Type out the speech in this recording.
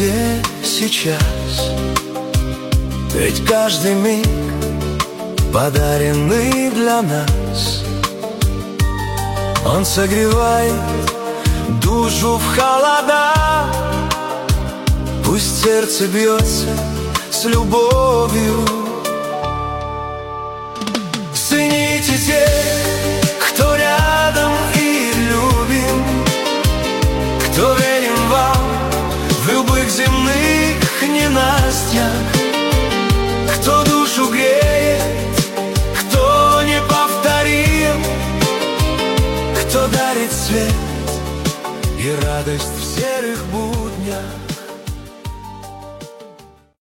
здесь, сейчас. Ведь каждый миг, подаренный для нас, он согревает душу в холода. Пусть сердце бьется с любовью. Цените тех, кто рядом и любим, кто верен вам в любых земных ненастьях, кто душу греет, кто неповторим, кто дарит свет и радость в серых буднях.